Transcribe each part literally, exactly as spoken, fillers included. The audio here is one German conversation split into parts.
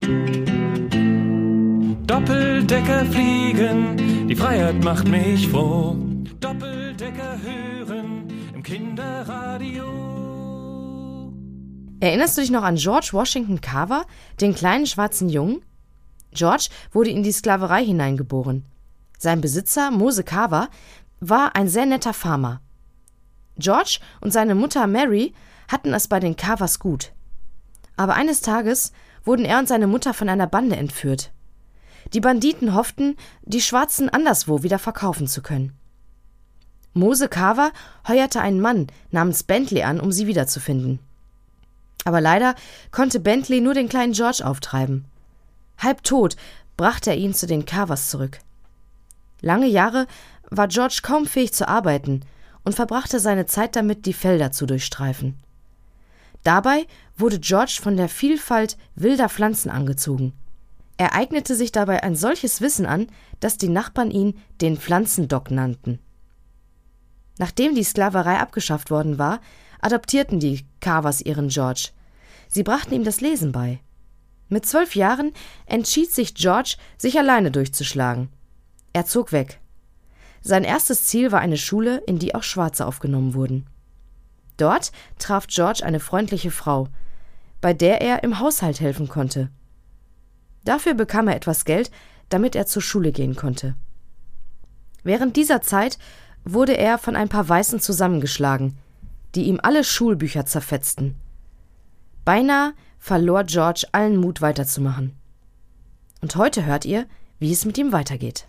Doppeldecker fliegen, die Freiheit macht mich froh. Doppeldecker hören im Kinderradio. Erinnerst du dich noch an George Washington Carver, den kleinen schwarzen Jungen? George wurde in die Sklaverei hineingeboren. Sein Besitzer, Mose Carver, war ein sehr netter Farmer. George und seine Mutter Mary hatten es bei den Carvers gut. Aber eines Tages wurden er und seine Mutter von einer Bande entführt. Die Banditen hofften, die Schwarzen anderswo wieder verkaufen zu können. Mose Carver heuerte einen Mann namens Bentley an, um sie wiederzufinden. Aber leider konnte Bentley nur den kleinen George auftreiben. Halb tot brachte er ihn zu den Carvers zurück. Lange Jahre war George kaum fähig zu arbeiten und verbrachte seine Zeit damit, die Felder zu durchstreifen. Dabei wurde George von der Vielfalt wilder Pflanzen angezogen. Er eignete sich dabei ein solches Wissen an, dass die Nachbarn ihn den Pflanzendoc nannten. Nachdem die Sklaverei abgeschafft worden war, adoptierten die Carvers ihren George. Sie brachten ihm das Lesen bei. Mit zwölf Jahren entschied sich George, sich alleine durchzuschlagen. Er zog weg. Sein erstes Ziel war eine Schule, in die auch Schwarze aufgenommen wurden. Dort traf George eine freundliche Frau, bei der er im Haushalt helfen konnte. Dafür bekam er etwas Geld, damit er zur Schule gehen konnte. Während dieser Zeit wurde er von ein paar Weißen zusammengeschlagen, die ihm alle Schulbücher zerfetzten. Beinahe verlor George allen Mut weiterzumachen. Und heute hört ihr, wie es mit ihm weitergeht.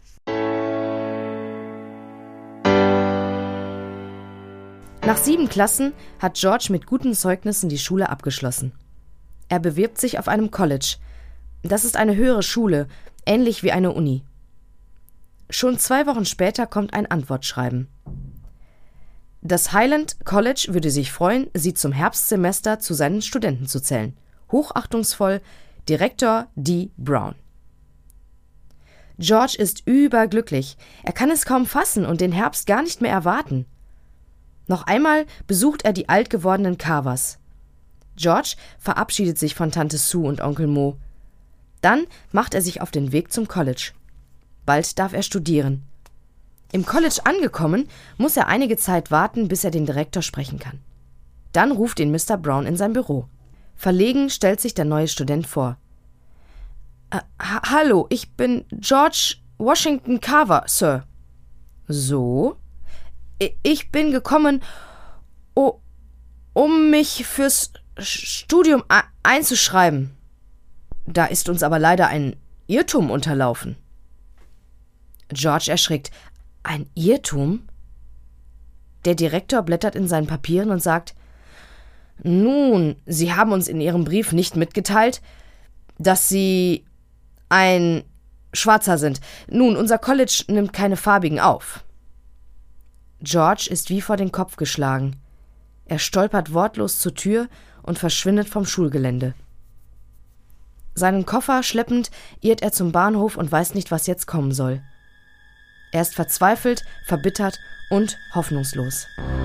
Nach sieben Klassen hat George mit guten Zeugnissen die Schule abgeschlossen. Er bewirbt sich auf einem College. Das ist eine höhere Schule, ähnlich wie eine Uni. Schon zwei Wochen später kommt ein Antwortschreiben. Das Highland College würde sich freuen, Sie zum Herbstsemester zu seinen Studenten zu zählen. Hochachtungsvoll, Direktor D. Brown. George ist überglücklich. Er kann es kaum fassen und den Herbst gar nicht mehr erwarten. Noch einmal besucht er die alt gewordenen Carvers. George verabschiedet sich von Tante Sue und Onkel Mo. Dann macht er sich auf den Weg zum College. Bald darf er studieren. Im College angekommen, muss er einige Zeit warten, bis er den Direktor sprechen kann. Dann ruft ihn Mister Brown in sein Büro. Verlegen stellt sich der neue Student vor. Äh, ha- Hallo, ich bin George Washington Carver, Sir. So? I- Ich bin gekommen, o- um mich fürs Studium a- einzuschreiben. Da ist uns aber leider ein Irrtum unterlaufen. George erschrickt. Ein Irrtum? Der Direktor blättert in seinen Papieren und sagt: Nun, Sie haben uns in Ihrem Brief nicht mitgeteilt, dass Sie ein Schwarzer sind. Nun, unser College nimmt keine Farbigen auf. George ist wie vor den Kopf geschlagen. Er stolpert wortlos zur Tür und verschwindet vom Schulgelände. Seinen Koffer schleppend irrt er zum Bahnhof und weiß nicht, was jetzt kommen soll. Er ist verzweifelt, verbittert und hoffnungslos.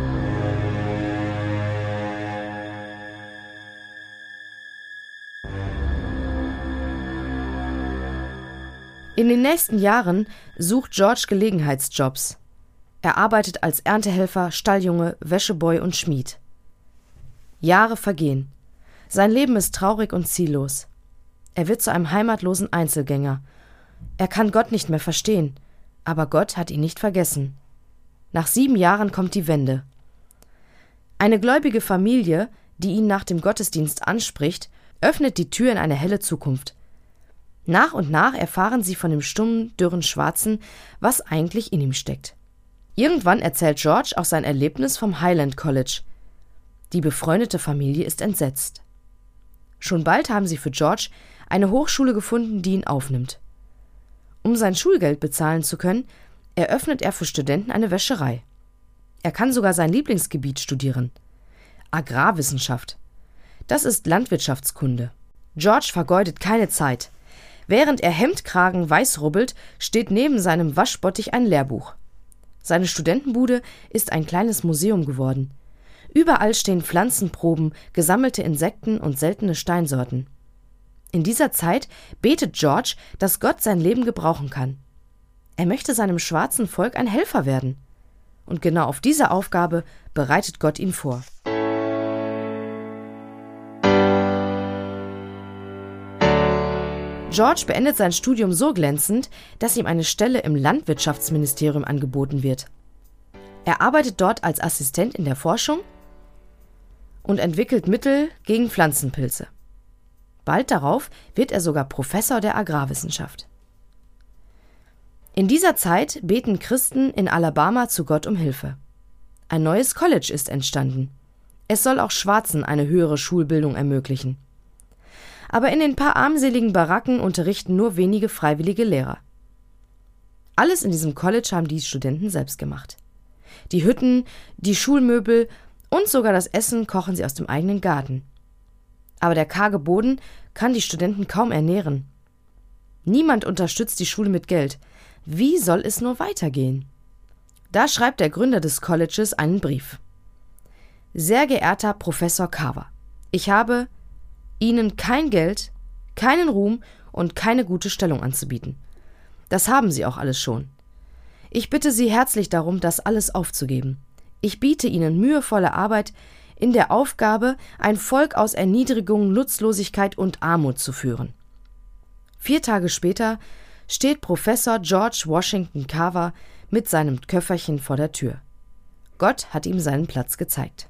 In den nächsten Jahren sucht George Gelegenheitsjobs. Er arbeitet als Erntehelfer, Stalljunge, Wäscheboy und Schmied. Jahre vergehen. Sein Leben ist traurig und ziellos. Er wird zu einem heimatlosen Einzelgänger. Er kann Gott nicht mehr verstehen, aber Gott hat ihn nicht vergessen. Nach sieben Jahren kommt die Wende. Eine gläubige Familie, die ihn nach dem Gottesdienst anspricht, öffnet die Tür in eine helle Zukunft. Nach und nach erfahren sie von dem stummen, dürren Schwarzen, was eigentlich in ihm steckt. Irgendwann erzählt George auch sein Erlebnis vom Highland College. Die befreundete Familie ist entsetzt. Schon bald haben sie für George eine Hochschule gefunden, die ihn aufnimmt. Um sein Schulgeld bezahlen zu können, eröffnet er für Studenten eine Wäscherei. Er kann sogar sein Lieblingsgebiet studieren: Agrarwissenschaft. Das ist Landwirtschaftskunde. George vergeudet keine Zeit. Während er Hemdkragen weiß rubbelt, steht neben seinem Waschbottich ein Lehrbuch. Seine Studentenbude ist ein kleines Museum geworden. Überall stehen Pflanzenproben, gesammelte Insekten und seltene Steinsorten. In dieser Zeit betet George, dass Gott sein Leben gebrauchen kann. Er möchte seinem schwarzen Volk ein Helfer werden. Und genau auf diese Aufgabe bereitet Gott ihn vor. George beendet sein Studium so glänzend, dass ihm eine Stelle im Landwirtschaftsministerium angeboten wird. Er arbeitet dort als Assistent in der Forschung und entwickelt Mittel gegen Pflanzenpilze. Bald darauf wird er sogar Professor der Agrarwissenschaft. In dieser Zeit beten Christen in Alabama zu Gott um Hilfe. Ein neues College ist entstanden. Es soll auch Schwarzen eine höhere Schulbildung ermöglichen. Aber in den paar armseligen Baracken unterrichten nur wenige freiwillige Lehrer. Alles in diesem College haben die Studenten selbst gemacht. Die Hütten, die Schulmöbel und sogar das Essen kochen sie aus dem eigenen Garten. Aber der karge Boden kann die Studenten kaum ernähren. Niemand unterstützt die Schule mit Geld. Wie soll es nur weitergehen? Da schreibt der Gründer des Colleges einen Brief. Sehr geehrter Professor Carver, ich habe Ihnen kein Geld, keinen Ruhm und keine gute Stellung anzubieten. Das haben Sie auch alles schon. Ich bitte Sie herzlich darum, das alles aufzugeben. Ich biete Ihnen mühevolle Arbeit in der Aufgabe, ein Volk aus Erniedrigung, Nutzlosigkeit und Armut zu führen. Vier Tage später steht Professor George Washington Carver mit seinem Köfferchen vor der Tür. Gott hat ihm seinen Platz gezeigt.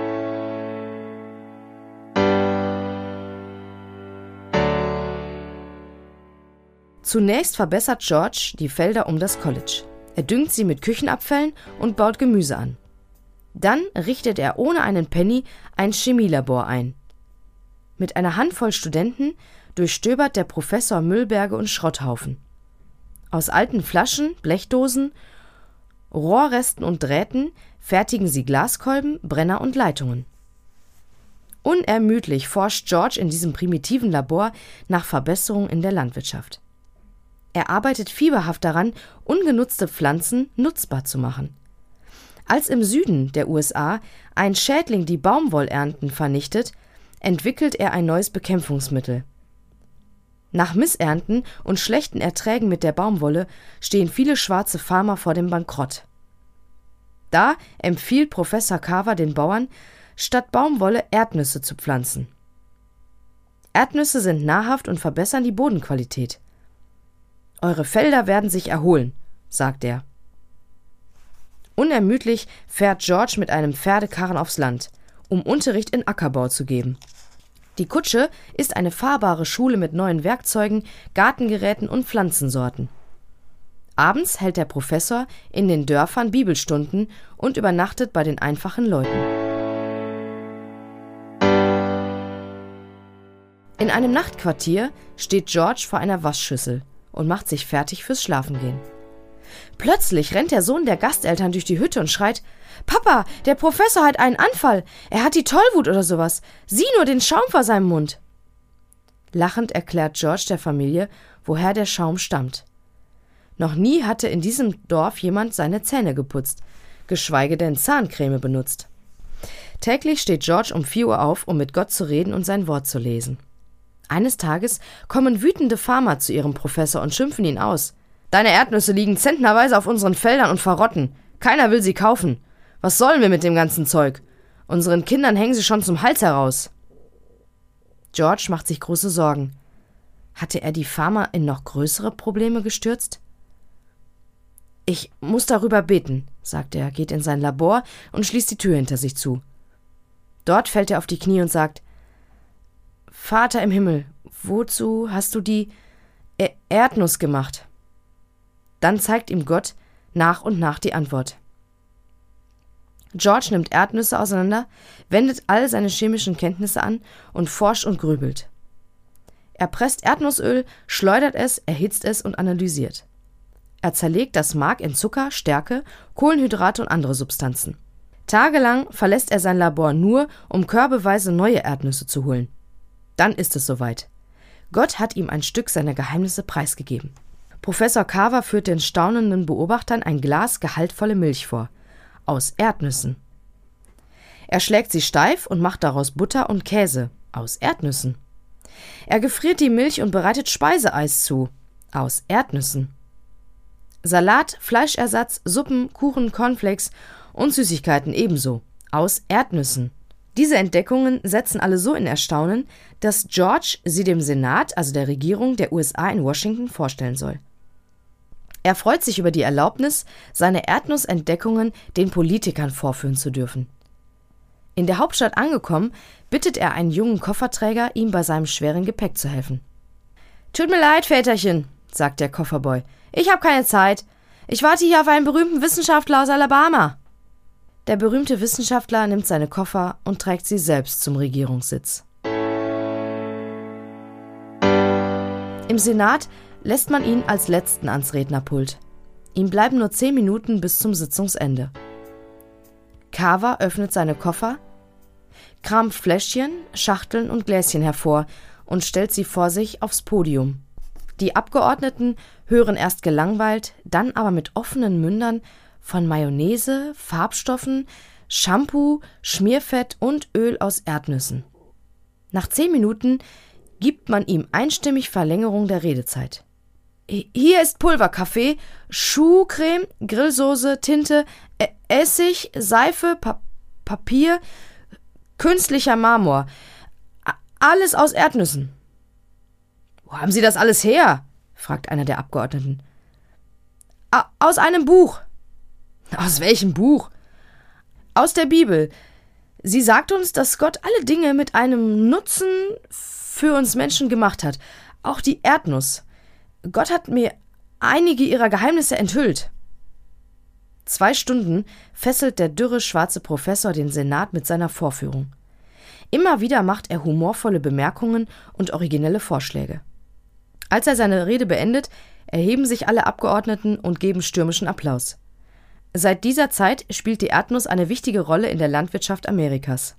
Zunächst verbessert George die Felder um das College. Er düngt sie mit Küchenabfällen und baut Gemüse an. Dann richtet er ohne einen Penny ein Chemielabor ein. Mit einer Handvoll Studenten durchstöbert der Professor Müllberge und Schrotthaufen. Aus alten Flaschen, Blechdosen, Rohrresten und Drähten fertigen sie Glaskolben, Brenner und Leitungen. Unermüdlich forscht George in diesem primitiven Labor nach Verbesserungen in der Landwirtschaft. Er arbeitet fieberhaft daran, ungenutzte Pflanzen nutzbar zu machen. Als im Süden der U S A ein Schädling die Baumwollernten vernichtet, entwickelt er ein neues Bekämpfungsmittel. Nach Missernten und schlechten Erträgen mit der Baumwolle stehen viele schwarze Farmer vor dem Bankrott. Da empfiehlt Professor Carver den Bauern, statt Baumwolle Erdnüsse zu pflanzen. Erdnüsse sind nahrhaft und verbessern die Bodenqualität. Eure Felder werden sich erholen, sagt er. Unermüdlich fährt George mit einem Pferdekarren aufs Land, um Unterricht in Ackerbau zu geben. Die Kutsche ist eine fahrbare Schule mit neuen Werkzeugen, Gartengeräten und Pflanzensorten. Abends hält der Professor in den Dörfern Bibelstunden und übernachtet bei den einfachen Leuten. In einem Nachtquartier steht George vor einer Waschschüssel und macht sich fertig fürs Schlafengehen. Plötzlich rennt der Sohn der Gasteltern durch die Hütte und schreit: »Papa, der Professor hat einen Anfall! Er hat die Tollwut oder sowas! Sieh nur den Schaum vor seinem Mund!« Lachend erklärt George der Familie, woher der Schaum stammt. Noch nie hatte in diesem Dorf jemand seine Zähne geputzt, geschweige denn Zahncreme benutzt. Täglich steht George um vier Uhr auf, um mit Gott zu reden und sein Wort zu lesen. Eines Tages kommen wütende Farmer zu ihrem Professor und schimpfen ihn aus. »Deine Erdnüsse liegen zentnerweise auf unseren Feldern und verrotten. Keiner will sie kaufen. Was sollen wir mit dem ganzen Zeug? Unseren Kindern hängen sie schon zum Hals heraus.« George macht sich große Sorgen. Hatte er die Farmer in noch größere Probleme gestürzt? »Ich muss darüber beten«, sagt er, geht in sein Labor und schließt die Tür hinter sich zu. Dort fällt er auf die Knie und sagt: »Vater im Himmel, wozu hast du die e- Erdnuss gemacht?« Dann zeigt ihm Gott nach und nach die Antwort. George nimmt Erdnüsse auseinander, wendet all seine chemischen Kenntnisse an und forscht und grübelt. Er presst Erdnussöl, schleudert es, erhitzt es und analysiert. Er zerlegt das Mark in Zucker, Stärke, Kohlenhydrate und andere Substanzen. Tagelang verlässt er sein Labor nur, um körbeweise neue Erdnüsse zu holen. Dann ist es soweit. Gott hat ihm ein Stück seiner Geheimnisse preisgegeben. Professor Carver führt den staunenden Beobachtern ein Glas gehaltvolle Milch vor. Aus Erdnüssen. Er schlägt sie steif und macht daraus Butter und Käse. Aus Erdnüssen. Er gefriert die Milch und bereitet Speiseeis zu. Aus Erdnüssen. Salat, Fleischersatz, Suppen, Kuchen, Cornflakes und Süßigkeiten ebenso. Aus Erdnüssen. Diese Entdeckungen setzen alle so in Erstaunen, dass George sie dem Senat, also der Regierung der U S A in Washington, vorstellen soll. Er freut sich über die Erlaubnis, seine Erdnussentdeckungen den Politikern vorführen zu dürfen. In der Hauptstadt angekommen, bittet er einen jungen Kofferträger, ihm bei seinem schweren Gepäck zu helfen. »Tut mir leid, Väterchen«, sagt der Kofferboy. »Ich habe keine Zeit. Ich warte hier auf einen berühmten Wissenschaftler aus Alabama.« Der berühmte Wissenschaftler nimmt seine Koffer und trägt sie selbst zum Regierungssitz. Im Senat lässt man ihn als Letzten ans Rednerpult. Ihm bleiben nur zehn Minuten bis zum Sitzungsende. Carver öffnet seine Koffer, kramt Fläschchen, Schachteln und Gläschen hervor und stellt sie vor sich aufs Podium. Die Abgeordneten hören erst gelangweilt, dann aber mit offenen Mündern von Mayonnaise, Farbstoffen, Shampoo, Schmierfett und Öl aus Erdnüssen. Nach zehn Minuten gibt man ihm einstimmig Verlängerung der Redezeit. Hier ist Pulverkaffee, Schuhcreme, Grillsoße, Tinte, Essig, Seife, pa- Papier, künstlicher Marmor. Alles aus Erdnüssen. »Wo haben Sie das alles her?« fragt einer der Abgeordneten. »Aus einem Buch.« »Aus welchem Buch?« »Aus der Bibel. Sie sagt uns, dass Gott alle Dinge mit einem Nutzen für uns Menschen gemacht hat. Auch die Erdnuss. Gott hat mir einige ihrer Geheimnisse enthüllt.« Zwei Stunden fesselt der dürre schwarze Professor den Senat mit seiner Vorführung. Immer wieder macht er humorvolle Bemerkungen und originelle Vorschläge. Als er seine Rede beendet, erheben sich alle Abgeordneten und geben stürmischen Applaus. Seit dieser Zeit spielt die Erdnuss eine wichtige Rolle in der Landwirtschaft Amerikas.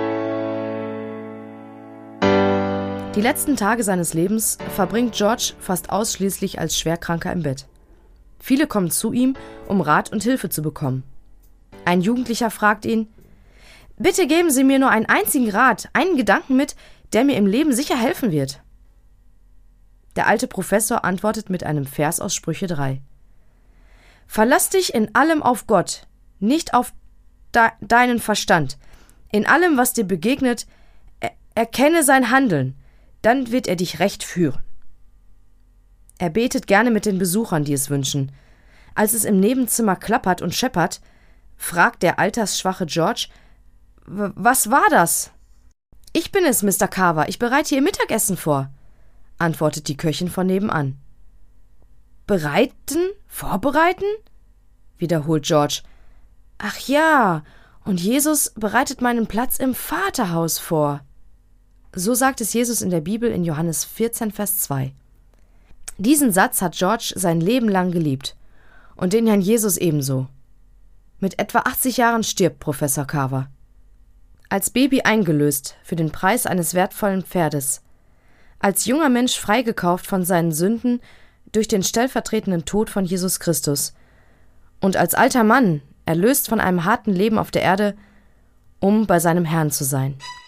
Die letzten Tage seines Lebens verbringt George fast ausschließlich als Schwerkranker im Bett. Viele kommen zu ihm, um Rat und Hilfe zu bekommen. Ein Jugendlicher fragt ihn: »Bitte geben Sie mir nur einen einzigen Rat, einen Gedanken mit, der mir im Leben sicher helfen wird.« Der alte Professor antwortet mit einem Vers aus Sprüche drei. »Verlass dich in allem auf Gott, nicht auf de- deinen Verstand. In allem, was dir begegnet, er- erkenne sein Handeln, dann wird er dich recht führen.« Er betet gerne mit den Besuchern, die es wünschen. Als es im Nebenzimmer klappert und scheppert, fragt der altersschwache George: »Was war das?« »Ich bin es, Mister Carver, ich bereite Ihr Mittagessen vor«, antwortet die Köchin von nebenan. »Bereiten? Vorbereiten?« wiederholt George. »Ach ja, und Jesus bereitet meinen Platz im Vaterhaus vor.« So sagt es Jesus in der Bibel in Johannes vierzehn, Vers zwei. Diesen Satz hat George sein Leben lang geliebt. Und den Herrn Jesus ebenso. Mit etwa achtzig Jahren stirbt Professor Carver. Als Baby eingelöst für den Preis eines wertvollen Pferdes. Als junger Mensch freigekauft von seinen Sünden durch den stellvertretenden Tod von Jesus Christus. Und als alter Mann erlöst von einem harten Leben auf der Erde, um bei seinem Herrn zu sein.